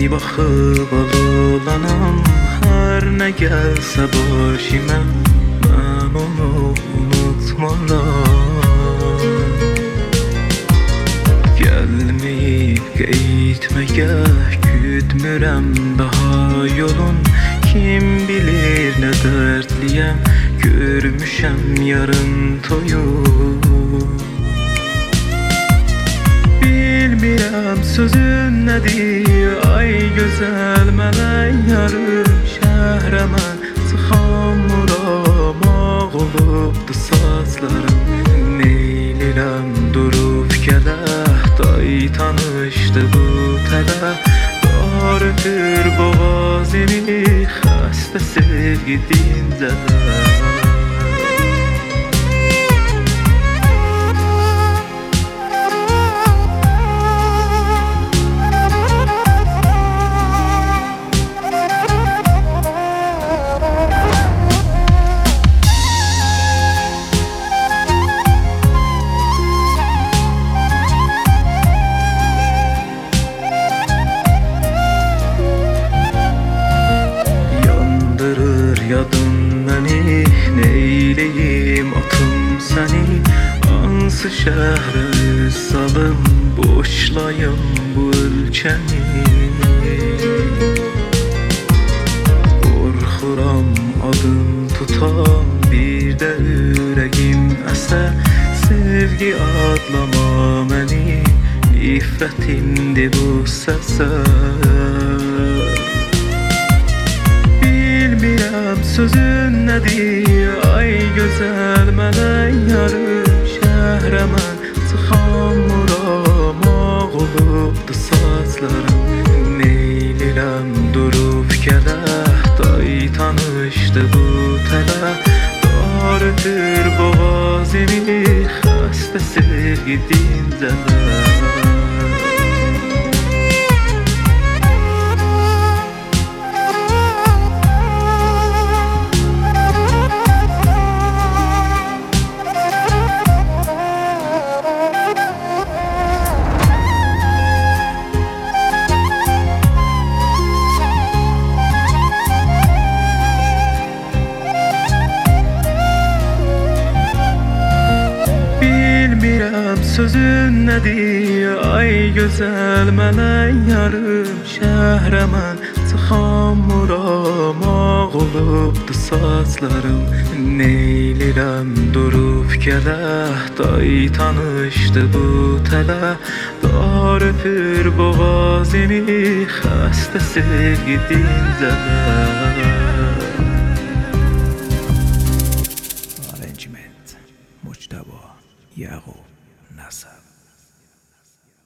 baxıb alılanam. Hər nə gəlsə başıma, mən onu unutmaram. Gəlməyib qeytməgə, güdmürəm daha yolun. Kim bilir nə dərdliyəm, görmüşəm yarın toyu. Bilmirəm sözün nədir, ay gözəl mələk yarım. Şəhrə mən çıxamuram, ağ olubdu saçlarım. Neylirəm durub gələh, day tanışdı bu tələ. Dar ötür boğazımı, xəstə sevgi dincələr. Yadın məni, neyləyim atım səni. Hansı şəhrə üz salım, boşlayım bu ölkəni. Qorxuram adım tutam, bir də ürəyim əsə. Sevgi adlama məni, nifrətimdir bu səsə. Bilmirəm sözün nədir, ay gözəl mələk yarım. Şəhrə mən çıxamuram, ağ olubdu saçlarım. Neylirəm durub gələh, day tanışdı bu tələ. Dar ötür boğazımı, xəstə sevgi dincələr. Bilmirəm sözün nədir, ay gözəl mələk yarım. Şəhrə mən çıxamuram, ağ olubdu saçlarım. Neylirəm durub gələh, day tanışdı bu tələ. Dar öpür boğazımı, xəstə sevgi dincələr. Arrangement مجتبی یعقوب.